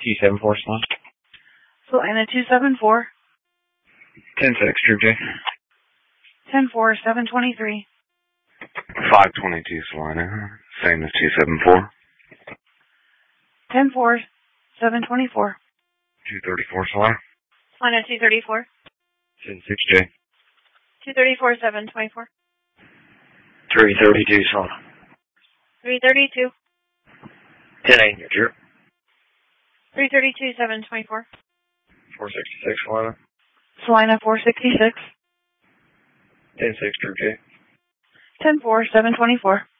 274 Salina. Salina 274. 10-6, True J. 10-4, 723. 522 Salina, same as 274. 10-4, 724. 234 Salina. Salina 234. 10-6, J. 234, 724. 332 Salina. 332. 10-8, True. 332, 724. 466 Salina. Salina 466. 10-6, True J. 10-4, 724.